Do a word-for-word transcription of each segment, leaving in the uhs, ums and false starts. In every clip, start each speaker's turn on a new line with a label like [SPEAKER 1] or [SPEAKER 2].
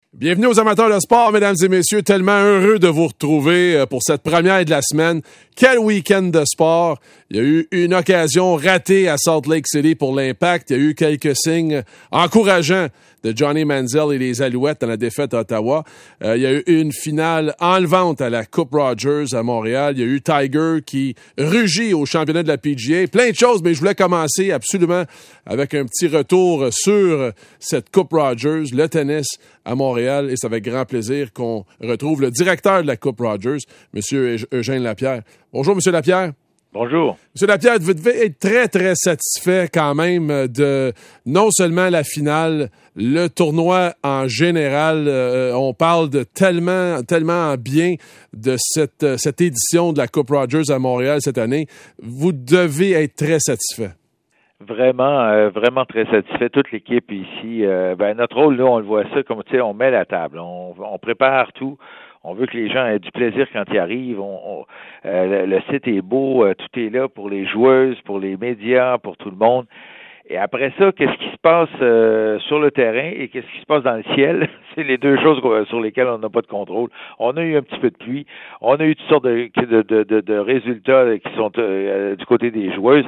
[SPEAKER 1] Bienvenue aux amateurs de sport, mesdames et messieurs. Tellement heureux de vous retrouver pour cette première de la semaine. Quel week-end de sport. Il y a eu une occasion ratée à Salt Lake City pour l'Impact. Il y a eu quelques signes encourageants de Johnny Manziel et les Alouettes dans la défaite à Ottawa. Euh, il y a eu une finale enlevante à la Coupe Rogers à Montréal. Il y a eu Tiger qui rugit au championnat de la P G A. Plein de choses, mais je voulais commencer absolument avec un petit retour sur cette Coupe Rogers, le tennis à Montréal. Et c'est avec grand plaisir qu'on retrouve le directeur de la Coupe Rogers, M. Eugène Lapierre. Bonjour, M. Lapierre.
[SPEAKER 2] Bonjour.
[SPEAKER 1] M. Lapierre, vous devez être très, très satisfait quand même de non seulement la finale, le tournoi en général. Euh, on parle de tellement, tellement bien de cette, cette édition de la Coupe Rogers à Montréal cette année. Vous devez être très satisfait.
[SPEAKER 2] Vraiment, euh, vraiment très satisfait. Toute l'équipe ici. Euh, ben, notre rôle, là, on le voit ça comme, tu sais, on met la table. On, on prépare tout. On veut que les gens aient du plaisir quand ils arrivent. On, on, euh, le, le site est beau, euh, tout est là pour les joueuses, pour les médias, pour tout le monde. Et après ça, qu'est-ce qui se passe euh, sur le terrain et qu'est-ce qui se passe dans le ciel? C'est les deux choses sur lesquelles on n'a pas de contrôle. On a eu un petit peu de pluie. On a eu toutes sortes de, de, de, de résultats qui sont euh, du côté des joueuses.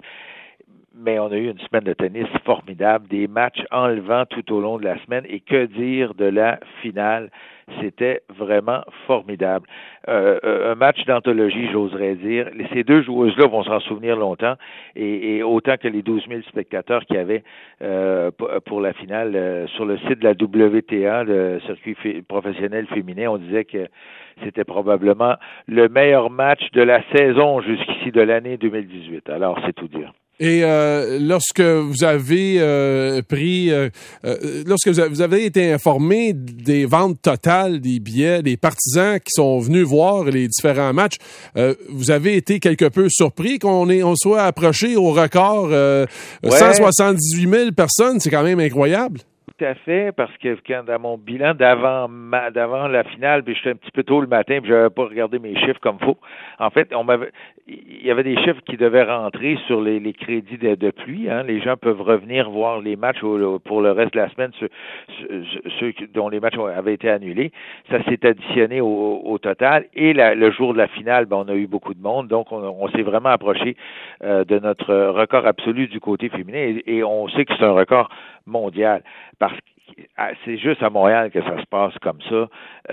[SPEAKER 2] Mais on a eu une semaine de tennis formidable, des matchs enlevants tout au long de la semaine. Et que dire de la finale? C'était vraiment formidable. Euh, un match d'anthologie, j'oserais dire. Ces deux joueuses-là vont s'en souvenir longtemps, et, et autant que les douze mille spectateurs qu'il y avait euh, pour la finale euh, sur le site de la W T A, le circuit f- professionnel féminin. On disait que c'était probablement le meilleur match de la saison jusqu'ici de l'année deux mille dix-huit. Alors, c'est tout dire.
[SPEAKER 1] Et euh, lorsque vous avez euh, pris, euh, euh, lorsque vous avez, vous avez été informé des ventes totales des billets, des partisans qui sont venus voir les différents matchs, euh, vous avez été quelque peu surpris qu'on ait, on soit approché au record euh, ouais. cent soixante-dix-huit mille personnes, c'est quand même incroyable.
[SPEAKER 2] Tout à fait, parce que quand dans mon bilan d'avant ma, d'avant la finale, puis j'étais un petit peu tôt le matin, puis j'avais pas regardé mes chiffres comme faut. En fait, on m'avait, il y avait des chiffres qui devaient rentrer sur les, les crédits de, de pluie. Hein. Les gens peuvent revenir voir les matchs au, pour le reste de la semaine, ceux, ceux dont les matchs avaient été annulés. Ça s'est additionné au, au total. Et la, le jour de la finale, ben, on a eu beaucoup de monde, donc on, on s'est vraiment approché euh, de notre record absolu du côté féminin. Et, et on sait que c'est un record mondial. Parce que c'est juste à Montréal que ça se passe comme ça.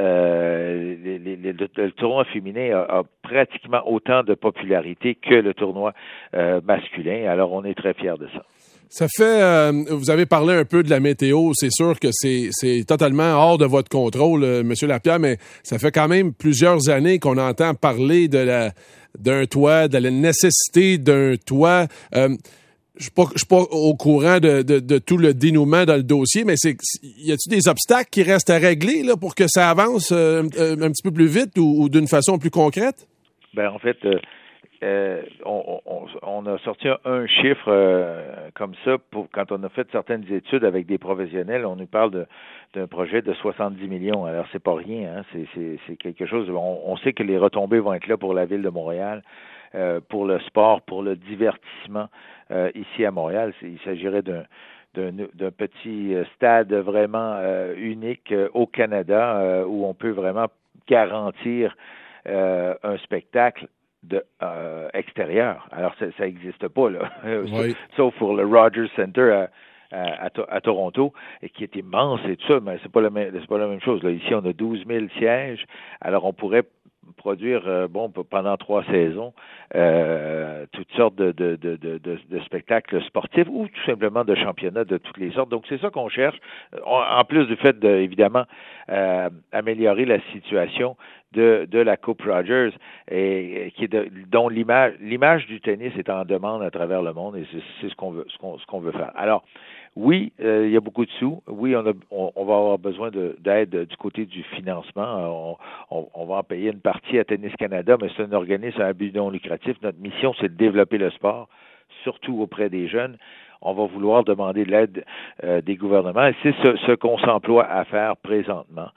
[SPEAKER 2] Euh, les, les, les, le, le tournoi féminin a, a pratiquement autant de popularité que le tournoi euh, masculin. Alors, on est très fiers de ça.
[SPEAKER 1] Ça fait, euh, vous avez parlé un peu de la météo. C'est sûr que c'est, c'est totalement hors de votre contrôle, euh, M. Lapierre, mais ça fait quand même plusieurs années qu'on entend parler de la, d'un toit, de la nécessité d'un toit. Euh, Je ne suis, suis pas au courant de, de, de tout le dénouement dans le dossier, mais c'est, y a-t-il des obstacles qui restent à régler là, pour que ça avance euh, un, un petit peu plus vite ou, ou d'une façon plus concrète?
[SPEAKER 2] Ben en fait, euh, euh, on, on, on a sorti un, un chiffre euh, comme ça pour quand on a fait certaines études avec des professionnels. On nous parle de, d'un projet de soixante-dix millions. Alors c'est pas rien, hein? c'est, c'est, c'est quelque chose. On, on sait que les retombées vont être là pour la ville de Montréal. Euh, pour le sport, pour le divertissement euh, ici à Montréal. C'est, il s'agirait d'un, d'un, d'un petit stade vraiment euh, unique euh, au Canada euh, où on peut vraiment garantir euh, un spectacle de euh, extérieur. Alors, ça n'existe pas, là, oui. Sauf pour le Rogers Center à, à, à, à Toronto, et qui est immense et tout ça, mais c'est pas la même, c'est pas la même chose. Là, ici, on a douze mille sièges. Alors, on pourrait produire euh, bon pendant trois saisons euh, toutes sortes de, de, de, de, de spectacles sportifs ou tout simplement de championnats de toutes les sortes. Donc c'est ça qu'on cherche, en plus du fait de évidemment euh, améliorer la situation de, de la Coupe Rogers et, et qui est de, dont l'image l'image du tennis est en demande à travers le monde, et c'est, c'est ce qu'on veut ce qu'on, ce qu'on veut faire. Alors oui, euh, il y a beaucoup de sous. Oui, on, a, on, on va avoir besoin de, d'aide du côté du financement. On, on, on va en payer une partie à Tennis Canada, mais c'est un organisme à but non lucratif. Notre mission, c'est de développer le sport, surtout auprès des jeunes. On va vouloir demander de l'aide euh, des gouvernements, et c'est ce, ce qu'on s'emploie à faire présentement.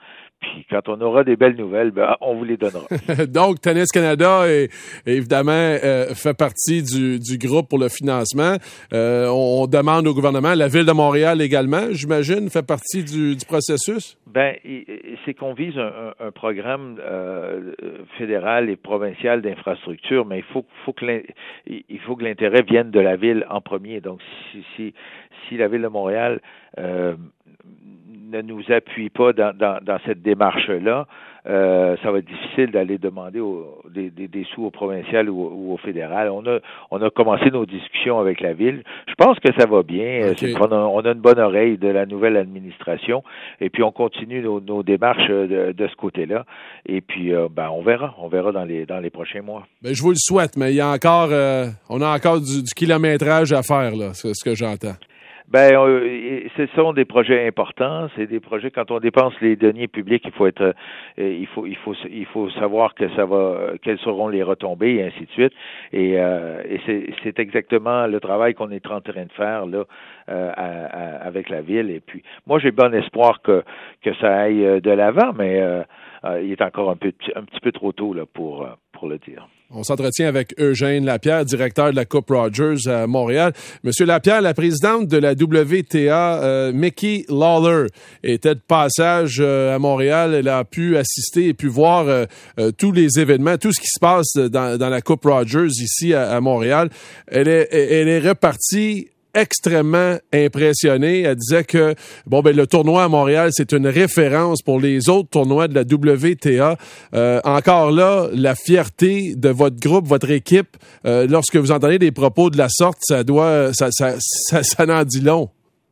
[SPEAKER 2] puis quand on aura des belles nouvelles, ben, on vous les donnera.
[SPEAKER 1] Donc, Tennis Canada, est, évidemment, euh, fait partie du, du groupe pour le financement. Euh, on demande au gouvernement, la Ville de Montréal également, j'imagine, fait partie du, du processus?
[SPEAKER 2] Ben, c'est qu'on vise un, un programme euh, fédéral et provincial d'infrastructure, mais il faut, faut que il faut que l'intérêt vienne de la Ville en premier. Donc, si, si, si la Ville de Montréal euh, ne nous appuie pas dans, dans, dans cette démarche-là, euh, ça va être difficile d'aller demander au, des, des, des sous au provincial ou, ou au fédéral. On a, on a commencé nos discussions avec la Ville. Je pense que ça va bien. Okay. On, a, on a une bonne oreille de la nouvelle administration et puis on continue nos, nos démarches de, de ce côté-là. Et puis, euh, ben, on verra. On verra dans les, dans les prochains mois.
[SPEAKER 1] Ben, je vous le souhaite, mais il y a encore, euh, on a encore du, du kilométrage à faire, là, c'est ce que j'entends.
[SPEAKER 2] Ben, euh, ce sont des projets importants. C'est des projets quand on dépense les deniers publics, il faut être, euh, il faut, il faut, il faut savoir que ça va, quelles seront les retombées et ainsi de suite. Et, euh, et c'est, c'est exactement le travail qu'on est en train de faire là euh, à, à, avec la ville. Et puis, moi, j'ai bon espoir que que ça aille de l'avant, mais euh, euh, il est encore un peu, un petit peu trop tôt là pour pour le dire.
[SPEAKER 1] On s'entretient avec Eugène Lapierre, directeur de la Coupe Rogers à Montréal. Monsieur Lapierre, la présidente de la W T A, euh, Mickey Lawler, était de passage euh, à Montréal. Elle a pu assister et pu voir euh, euh, tous les événements, tout ce qui se passe dans, dans la Coupe Rogers ici à, à Montréal. Elle est, elle est repartie extrêmement impressionnée. Elle disait que bon ben le tournoi à Montréal, c'est une référence pour les autres tournois de la W T A. Euh, encore là, la fierté de votre groupe, votre équipe, euh, lorsque vous entendez des propos de la sorte, ça doit ça ça ça, ça n'en dit long.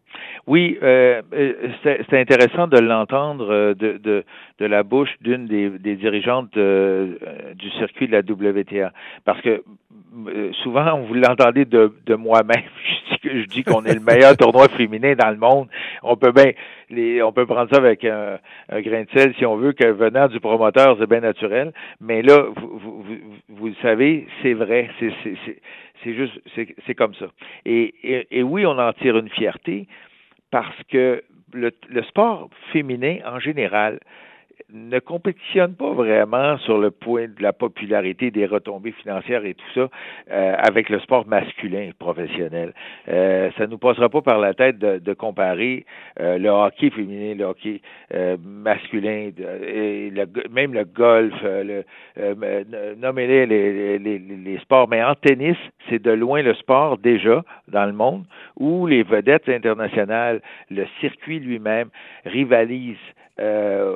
[SPEAKER 2] Oui, euh, c'est, c'est intéressant de l'entendre de, de, de la bouche d'une des, des dirigeantes de, du circuit de la W T A, parce que souvent vous l'entendez de, de moi-même. Je dis, je dis qu'on est le meilleur tournoi féminin dans le monde. On peut bien, les, on peut prendre ça avec un, un grain de sel si on veut, que venant du promoteur, c'est bien naturel. Mais là, vous, vous, vous, vous le savez, c'est vrai, c'est, c'est, c'est, c'est juste, c'est, c'est comme ça. Et, et, et oui, on en tire une fierté. Parce que le, le sport féminin, en général, ne compétitionne pas vraiment sur le point de la popularité, des retombées financières et tout ça euh, avec le sport masculin professionnel. Euh, ça nous passera pas par la tête de, de comparer euh, le hockey féminin, le hockey euh, masculin, de, et le, même le golf, euh, le, euh, nommez-les les, les, les sports. Mais en tennis, c'est de loin le sport déjà dans le monde où les vedettes internationales, le circuit lui-même rivalisent euh,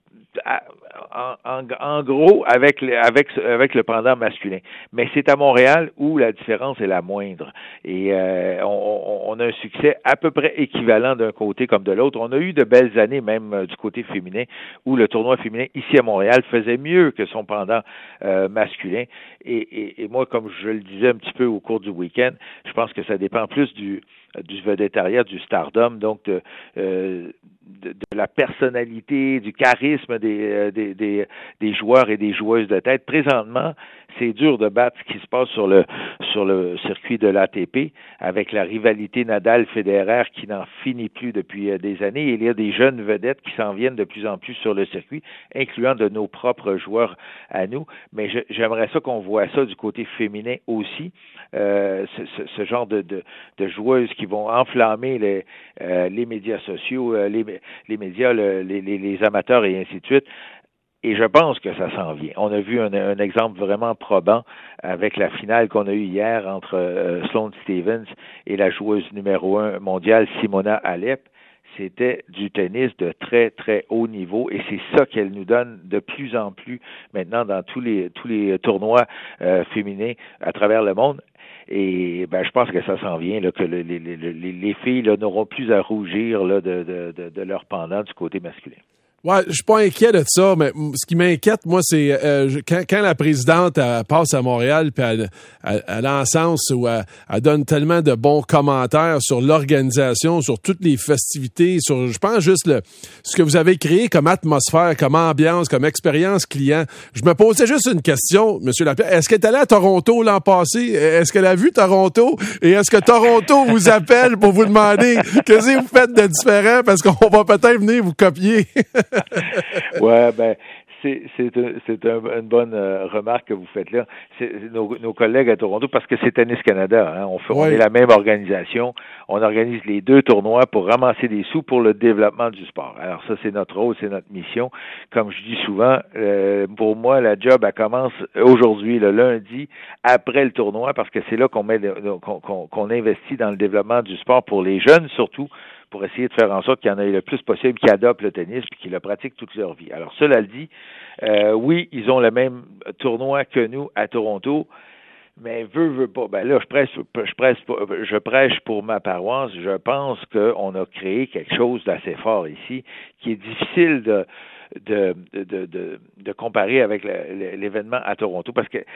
[SPEAKER 2] En, en, en gros, avec le, avec, avec le pendant masculin. Mais c'est à Montréal où la différence est la moindre. Et euh, on, on a un succès à peu près équivalent d'un côté comme de l'autre. On a eu de belles années, même euh, du côté féminin, où le tournoi féminin ici à Montréal faisait mieux que son pendant euh, masculin. Et, et, et moi, comme je le disais un petit peu au cours du week-end, je pense que ça dépend plus du du vedettariat, du stardom, donc de, euh, de, de la personnalité, du charisme des, des, des, des joueurs et des joueuses de tête. Présentement, c'est dur de battre ce qui se passe sur le sur le circuit de l'A T P avec la rivalité Nadal-Federer qui n'en finit plus depuis des années. Il y a des jeunes vedettes qui s'en viennent de plus en plus sur le circuit, incluant de nos propres joueurs à nous. Mais je, j'aimerais ça qu'on voit ça du côté féminin aussi. Euh, ce, ce, ce genre de, de, de joueuses qui vont enflammer les, euh, les médias sociaux, euh, les, les médias, le, les, les, les amateurs et ainsi de suite. Et je pense que ça s'en vient. On a vu un, un exemple vraiment probant avec la finale qu'on a eue hier entre euh, Sloane Stephens et la joueuse numéro un mondiale Simona Halep. C'était du tennis de très, très haut niveau et c'est ça qu'elle nous donne de plus en plus maintenant dans tous les tous les tournois euh, féminins à travers le monde. Et ben, je pense que ça s'en vient, là, que le, les, les, les filles là, n'auront plus à rougir là, de, de, de, de leur pendant du côté masculin.
[SPEAKER 1] Ouais, je suis pas inquiet de ça, mais ce qui m'inquiète, moi, c'est euh, quand, quand la présidente elle passe à Montréal, puis elle, elle, elle encense ou elle, elle donne tellement de bons commentaires sur l'organisation, sur toutes les festivités, sur, je pense juste le ce que vous avez créé comme atmosphère, comme ambiance, comme expérience client. Je me posais juste une question, Monsieur Lapierre. Est-ce qu'elle est allée à Toronto l'an passé? Est-ce qu'elle a vu Toronto? Et est-ce que Toronto vous appelle pour vous demander qu'est-ce que vous faites de différent? Parce qu'on va peut-être venir vous copier.
[SPEAKER 2] Ouais, ben, c'est, c'est, un, c'est un, une bonne euh, remarque que vous faites là. C'est, nos, nos collègues à Toronto, parce que c'est Tennis Canada, hein, on, fait,
[SPEAKER 1] Oui.
[SPEAKER 2] on est la même organisation, on organise les deux tournois pour ramasser des sous pour le développement du sport. Alors ça, c'est notre rôle, c'est notre mission. Comme je dis souvent, euh, pour moi, la job, elle commence aujourd'hui, le lundi, après le tournoi, parce que c'est là qu'on met, le, qu'on, qu'on, qu'on investit dans le développement du sport pour les jeunes surtout, pour essayer de faire en sorte qu'il y en ait le plus possible qui adoptent le tennis et qui le pratiquent toute leur vie. Alors, cela dit, euh, oui, ils ont le même tournoi que nous à Toronto, mais veut, veut pas. Ben là, je prêche, je prêche, je prêche pour ma paroisse. Je pense qu'on a créé quelque chose d'assez fort ici, qui est difficile de de de de, de comparer avec le, l'événement à Toronto, parce que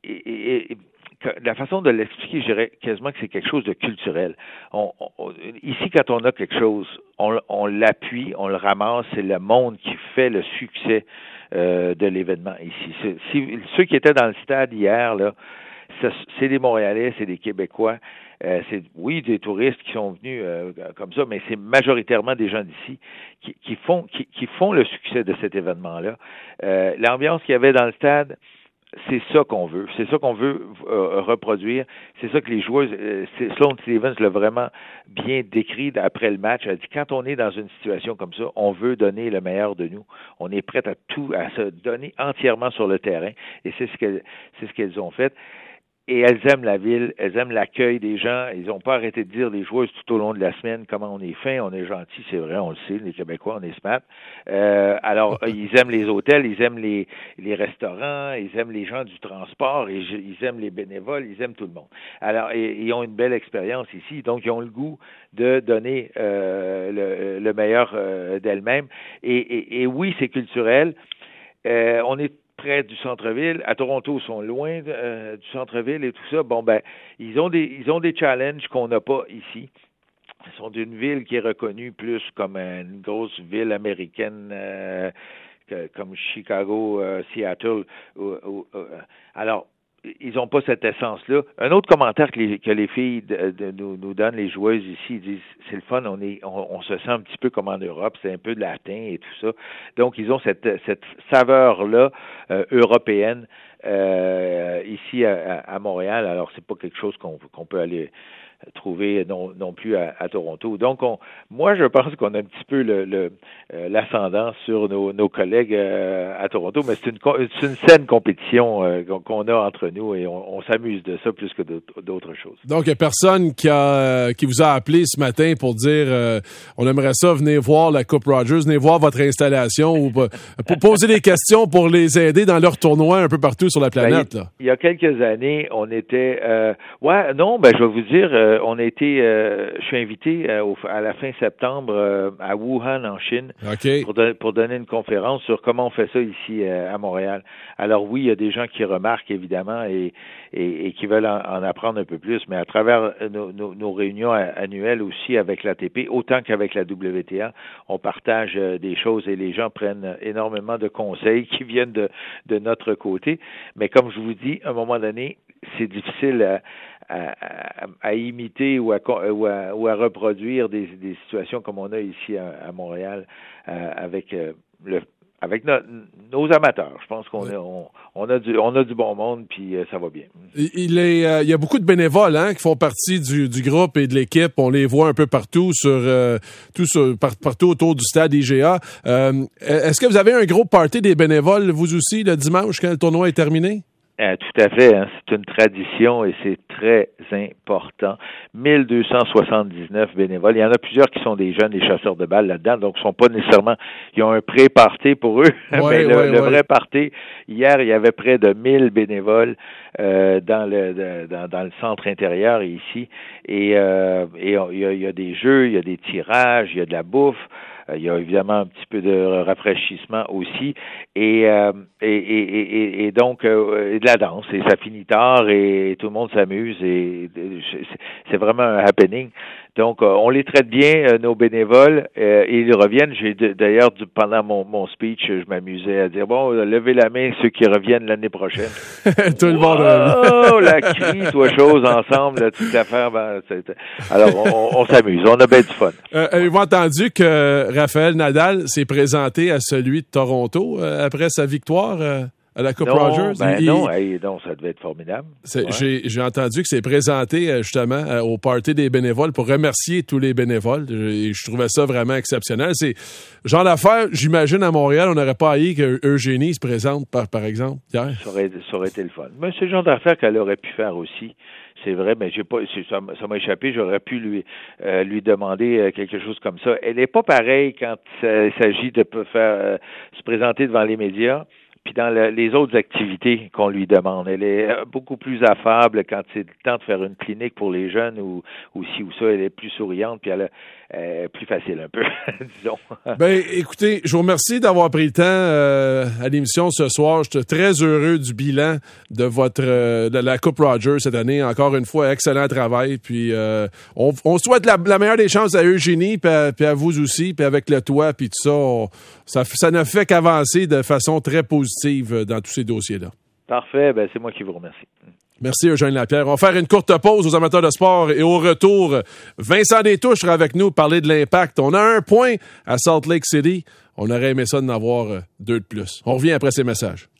[SPEAKER 2] et, et, la façon de l'expliquer, je dirais quasiment que c'est quelque chose de culturel. On, on, ici, quand on a quelque chose, on, on l'appuie, on le ramasse, c'est le monde qui fait le succès euh, de l'événement ici. C'est, si, ceux qui étaient dans le stade hier, là, c'est, c'est des Montréalais, c'est des Québécois. Euh, c'est, oui, des touristes qui sont venus euh, comme ça, mais c'est majoritairement des gens d'ici qui, qui font qui, qui font le succès de cet événement-là. Euh, l'ambiance qu'il y avait dans le stade, c'est ça qu'on veut. C'est ça qu'on veut euh, reproduire. C'est ça que les joueurs, euh, Sloane Stevens l'a vraiment bien décrit après le match. Elle a dit, quand on est dans une situation comme ça, on veut donner le meilleur de nous. On est prêt à tout, à se donner entièrement sur le terrain. Et c'est ce qu'elles, c'est ce qu'elles ont fait. Et elles aiment la ville, elles aiment l'accueil des gens. Ils n'ont pas arrêté de dire, les joueuses, tout au long de la semaine, comment on est fin, on est gentil, c'est vrai, on le sait, les Québécois, on est smart. Euh, alors, ils aiment les hôtels, ils aiment les, les restaurants, ils aiment les gens du transport, et ils aiment les bénévoles, ils aiment tout le monde. Alors, et, ils ont une belle expérience ici, donc ils ont le goût de donner euh, le, le meilleur euh, d'elles-mêmes. Et, et, et oui, c'est culturel. Euh, on est près du centre-ville. À Toronto, ils sont loin euh, du centre-ville et tout ça. Bon, ben, ils ont des, ils ont des challenges qu'on n'a pas ici. Ils sont d'une ville qui est reconnue plus comme une grosse ville américaine, euh, que, comme Chicago, euh, Seattle. Euh, euh, alors, ils n'ont pas cette essence-là. Un autre commentaire que les, que les filles de, de, nous, nous donnent, les joueuses ici, ils disent, c'est le fun, on, est, on, on se sent un petit peu comme en Europe, c'est un peu de latin et tout ça. Donc, ils ont cette, cette saveur-là euh, européenne euh, ici à, à Montréal. Alors, c'est pas quelque chose qu'on, qu'on peut aller trouver non, non plus à, à Toronto. Donc, on, moi, je pense qu'on a un petit peu le, le, euh, l'ascendant sur nos, nos collègues euh, à Toronto, mais c'est une, c'est une saine compétition euh, qu'on a entre nous et on, on s'amuse de ça plus que d'autres, d'autres choses.
[SPEAKER 1] Donc, il n'y a personne qui, a, qui vous a appelé ce matin pour dire euh, on aimerait ça, venez voir la Coupe Rogers, venez voir votre installation ou pour poser des questions pour les aider dans leur tournoi un peu partout sur la planète.
[SPEAKER 2] Ben, il, y a, il y a quelques années, on était... Euh, ouais, non, ben je vais vous dire... Euh, on a été, euh, je suis invité euh, au, à la fin septembre euh, à Wuhan en Chine
[SPEAKER 1] okay.
[SPEAKER 2] pour, don- pour donner une conférence sur comment on fait ça ici euh, à Montréal. Alors oui, il y a des gens qui remarquent évidemment et, et, et qui veulent en, en apprendre un peu plus, mais à travers nos, nos, nos réunions annuelles aussi avec l'A T P, autant qu'avec la W T A, on partage euh, des choses et les gens prennent énormément de conseils qui viennent de, de notre côté. Mais comme je vous dis, à un moment donné, c'est difficile à, à, à, à imiter ou à, ou à, ou à reproduire des, des situations comme on a ici à, à Montréal euh, avec euh, le avec no, nos amateurs. Je pense qu'on a, on, on a du on a du bon monde puis euh, ça va bien.
[SPEAKER 1] Il est euh, il y a beaucoup de bénévoles hein, qui font partie du, du groupe et de l'équipe. On les voit un peu partout sur euh, tout sur, par, partout autour du stade I G A. Euh, est-ce que vous avez un gros party des bénévoles vous aussi le dimanche quand le tournoi est terminé?
[SPEAKER 2] Euh, tout à fait, hein, c'est une tradition et c'est très important. mille deux cent soixante-dix-neuf bénévoles. Il y en a plusieurs qui sont des jeunes, des chasseurs de balles là-dedans, donc ils sont pas nécessairement, ils ont un pré-party pour eux,
[SPEAKER 1] ouais,
[SPEAKER 2] mais le,
[SPEAKER 1] ouais,
[SPEAKER 2] le
[SPEAKER 1] ouais.
[SPEAKER 2] vrai party, hier, il y avait près de mille bénévoles euh, dans le de, dans, dans le centre intérieur ici, et, euh, et il y a, il y a des jeux, il y a des tirages, il y a de la bouffe. Il y a évidemment un petit peu de rafraîchissement aussi, et euh, et, et, et, et donc euh, et de la danse, et ça finit tard, et tout le monde s'amuse, et c'est, c'est vraiment un happening. Donc, euh, on les traite bien, euh, nos bénévoles, euh, et ils reviennent. J'ai d- d'ailleurs, du, pendant mon, mon speech, je m'amusais à dire, bon, levez la main ceux qui reviennent l'année prochaine.
[SPEAKER 1] Tout le monde
[SPEAKER 2] revient. Oh, la crise, toi, chose ensemble, là, toute l'affaire. Ben, alors, on, on s'amuse, on a bien du fun.
[SPEAKER 1] Euh, avez-vous entendu que Rafael Nadal s'est présenté à celui de Toronto euh, après sa victoire euh, à la Coupe
[SPEAKER 2] non,
[SPEAKER 1] Rogers?
[SPEAKER 2] Ben
[SPEAKER 1] il,
[SPEAKER 2] non, hey, non, ça devait être formidable.
[SPEAKER 1] Ouais.
[SPEAKER 2] J'ai,
[SPEAKER 1] j'ai entendu que c'est présenté euh, justement euh, au party des bénévoles pour remercier tous les bénévoles. Et je, je trouvais ça vraiment exceptionnel. C'est genre d'affaire, j'imagine, à Montréal, on n'aurait pas haï qu'Eugénie se présente, par, par exemple, hier.
[SPEAKER 2] Ça aurait, ça aurait été le fun. Mais c'est le genre d'affaire qu'elle aurait pu faire aussi. C'est vrai, mais j'ai pas, ça, ça m'a échappé. J'aurais pu lui euh, lui demander euh, quelque chose comme ça. Elle n'est pas pareille quand il s'agit de faire euh, se présenter devant les médias. Puis dans le, les autres activités qu'on lui demande, elle est beaucoup plus affable quand c'est le temps de faire une clinique pour les jeunes ou, ou ci ou ça. Elle est plus souriante, puis elle est plus facile un peu, disons.
[SPEAKER 1] Ben, écoutez, je vous remercie d'avoir pris le temps euh, à l'émission ce soir. Je suis très heureux du bilan de votre euh, de la Coupe Rogers cette année. Encore une fois, excellent travail. Puis euh, on, on souhaite la, la meilleure des chances à Eugénie, puis à, puis à vous aussi, puis avec le toit, puis tout ça. On, ça, ça ne fait qu'avancer de façon très positive dans tous ces dossiers-là.
[SPEAKER 2] Parfait, ben c'est moi qui vous remercie.
[SPEAKER 1] Merci Eugène Lapierre. On va faire une courte pause aux amateurs de sport et au retour, Vincent Détouche sera avec nous pour parler de l'Impact. On a un point à Salt Lake City. On aurait aimé ça d'en avoir deux de plus. On revient après ces messages.